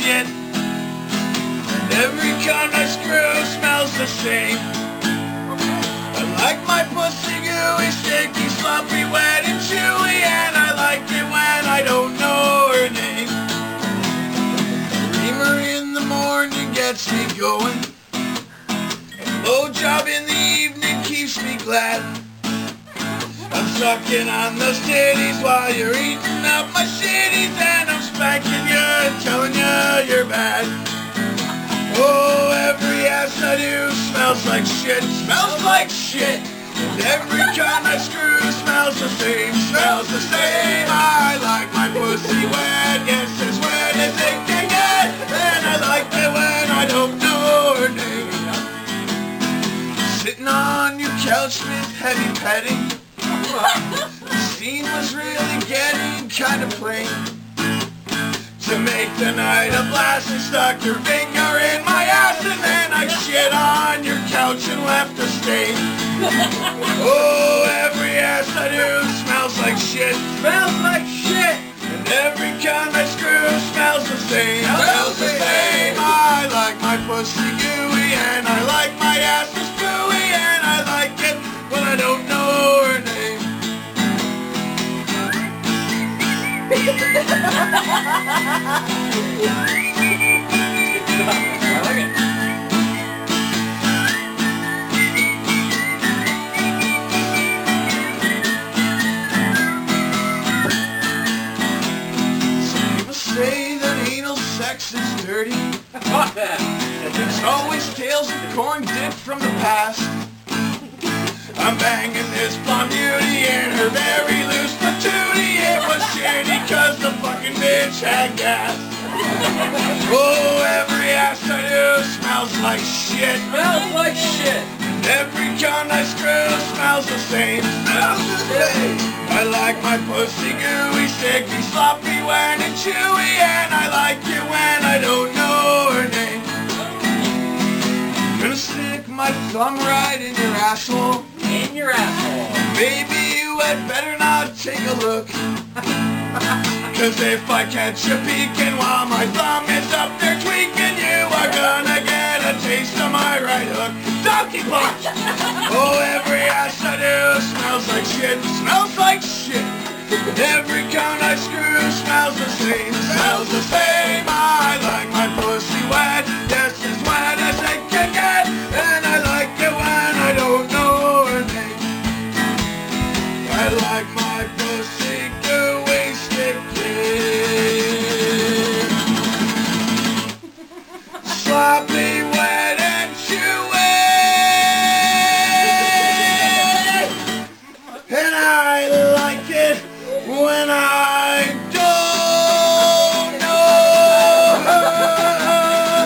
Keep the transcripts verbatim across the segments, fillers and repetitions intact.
shit. And every cunt I screw smells the same. I like my pussy gooey, sticky, sloppy, wet and chewy, and I like it when I don't know her name. Reamer in the morning gets me going. Blowjob in the evening keeps me glad. I'm sucking on those titties while you're eating up my shitties, and I'm spanking you and telling you you're bad. Oh, every ass I do smells like shit, smells like shit. And every cunt I screw smells the same, smells the same. I like my pussy wet, yes, as wet as it can get. And I like it when I don't know her name. Sitting on your couch with heavy petting. The scene was really getting kind of plain. To make the night a blast, and stuck your finger in my ass, and then I shit on your couch and left a stain. Oh, every ass I do smells like shit, smells like shit. And every cunt I screw smells the same, smells the same. I like my pussy gooey, and I like my ass is gooey, and I like it when I don't know her name. I like it. Some people say that anal sex is dirty. Fuck that. It's always tales of corn dip from the past. I'm banging this blonde beauty in her very loose patootie. It was shitty cause the fucking bitch had gas. Oh, every ass I do smells like shit, Smells like shit. and every cunt I screw smells the same, smells the same. I like my pussy gooey, sticky, sloppy, wet and chewy, and I like it when I don't know her name. I'm gonna stick my thumb right in your asshole. In your asshole. Baby, you had better not take a look. Cause if I catch you peeking while my thumb is up there tweaking, you are gonna get a taste of my right hook. Donkey punch! Oh, every ass I do smells like shit, smells like shit. Every cunt I screw smells the same, smells the same. I like my pussy wet, yes, as wet as it can get. And I like it when I don't know her name. I like my pussy gooey, sticky, sloppy, wet and chewy, and I like it when I don't know her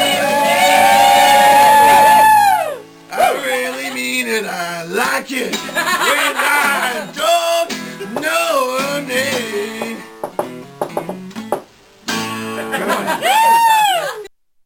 name. I really mean it, I like it.